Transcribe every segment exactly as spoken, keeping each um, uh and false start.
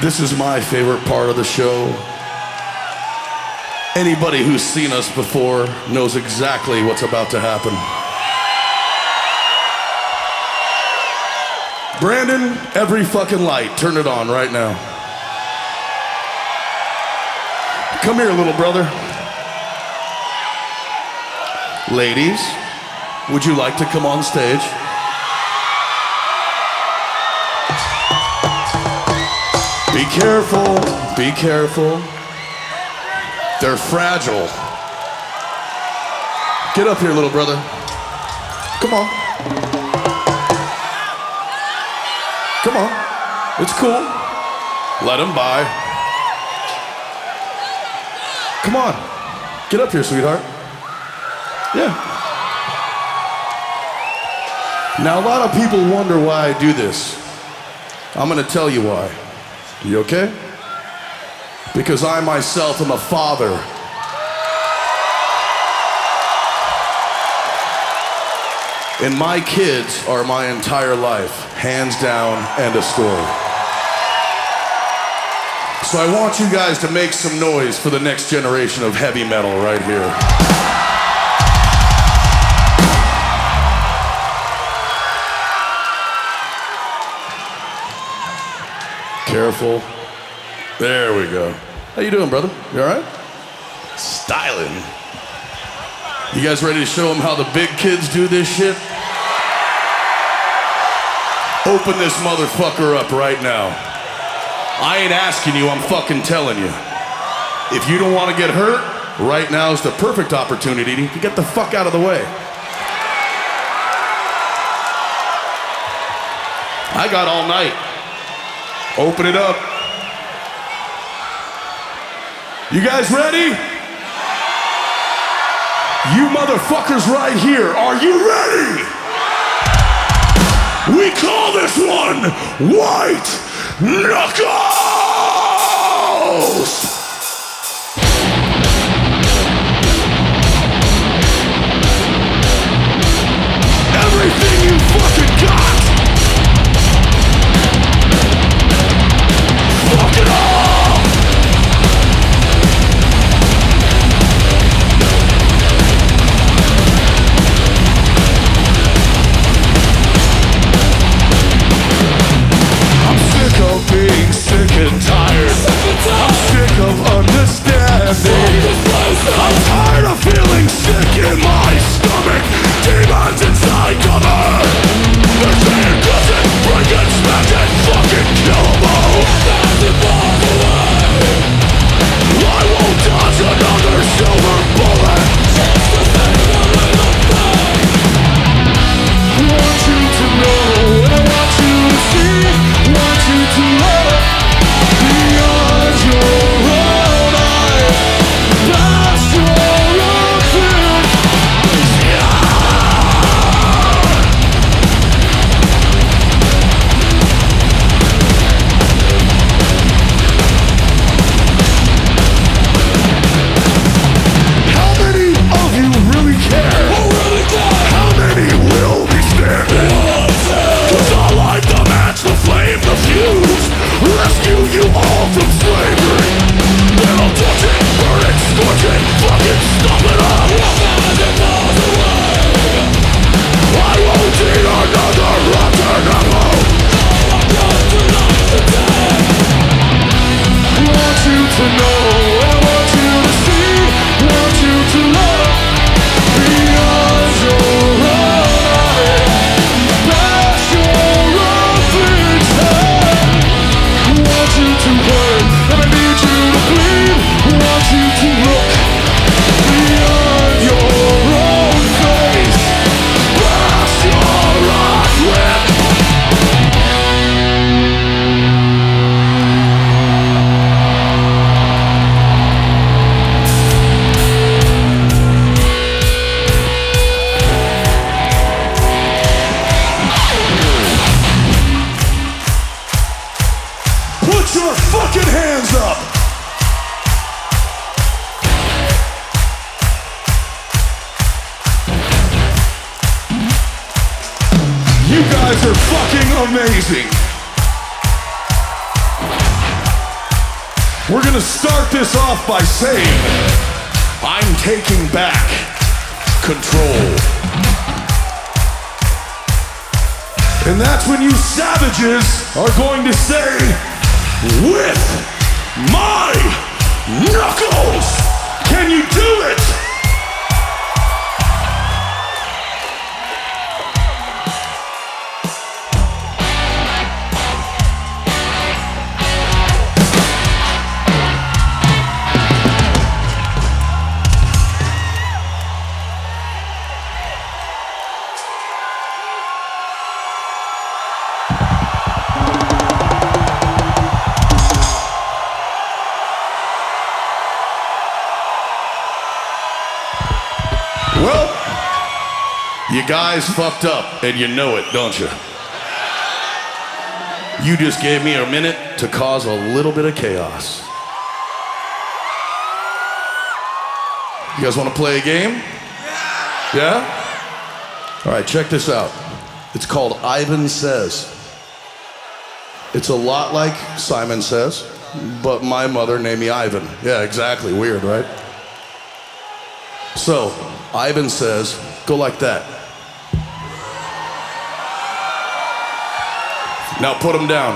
This is my favorite part of the show. Anybody who's seen us before knows exactly what's about to happen. Brandon, every fucking light, turn it on right now. Come here, little brother. Ladies, would you like to come on stage? Be careful, be careful. They're fragile. Get up here, little brother. Come on. Come on. It's cool. Let him by. Come on. Get up here, sweetheart. Yeah. Now, a lot of people wonder why I do this. I'm gonna tell you why. You okay? Because I myself am a father. And my kids are my entire life, hands down, end of story. So I want you guys to make some noise for the next generation of heavy metal right here. Careful. There we go. How you doing, brother? You all right? Styling. You guys ready to show them how the big kids do this shit? Open this motherfucker up right now. I ain't asking you, I'm fucking telling you. If you don't want to get hurt, right now is the perfect opportunity to get the fuck out of the way. I got all night. Open it up. You guys ready? You motherfuckers right here, are you ready? We call this one White Knuckles! Everything you fucking got! Fuck it all! Being sick and tired. I'm sick of understanding. I'm tired of feeling sick in my stomach. Demons inside cover. They're saying cuss it, break it, smash it, fucking kill 'em all. I won't dodge another silver bullet. I want you to know, and I want you to see. Want you to love beyond your own eye, past your own fear. How many of you really care? Who really care? How many will be standing? Cause I light the match, the flame, the fuse. Rescue you all from slavery. Then I'll touch it, burn it, scorch it, fucking stop it up. I won't eat another rotten apple. I want you to know, I want you to see, want you to love beyond your own past your own things. I want you to hurt, and I need you to bleed. I want you to look beyond your own face, past your rock whip. Put your fucking hands up! You guys are fucking amazing! We're gonna start this off by saying, I'm taking back control. And that's when you savages are going to say, with my knuckles, can you do it? Well, you guys fucked up, and you know it, don't you? You just gave me a minute to cause a little bit of chaos. You guys want to play a game? Yeah? All right, check this out. It's called Ivan Says. It's a lot like Simon Says, but my mother named me Ivan. Yeah, exactly. Weird, right? So, Ivan says, go like that. Now put him down.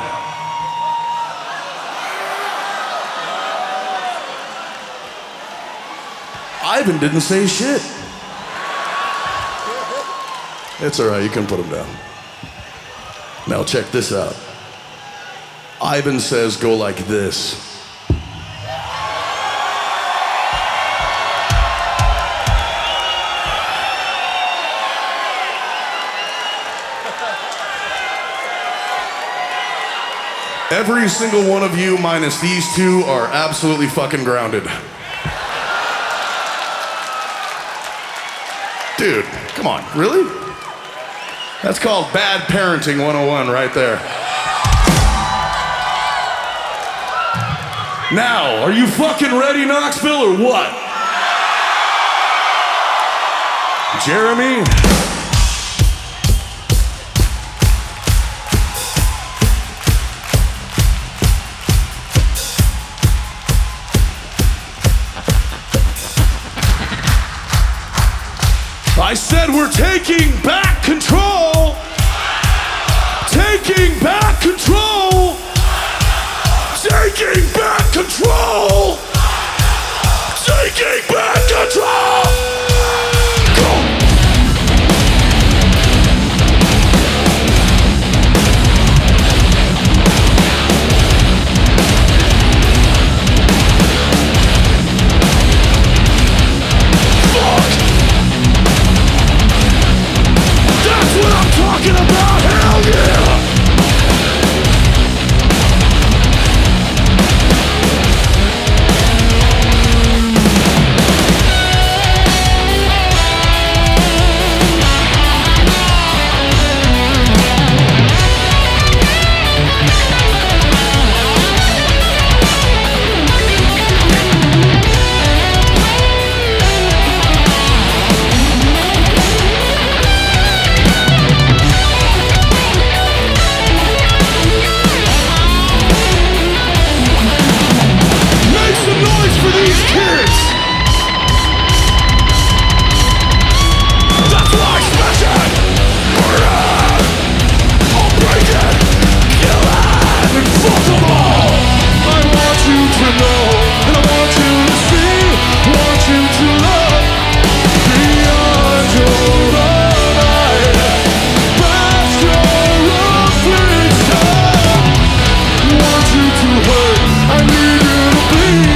Ivan didn't say shit. It's all right, you can put him down. Now check this out. Ivan says, go like this. Every single one of you, minus these two, are absolutely fucking grounded. Dude, come on, really? That's called bad parenting one oh one right there. Now, are you fucking ready, Knoxville, or what? Jeremy? I said we're taking back control. Taking back control. Taking back control. Taking back control. Talking about hell yeah! I need you to bleed.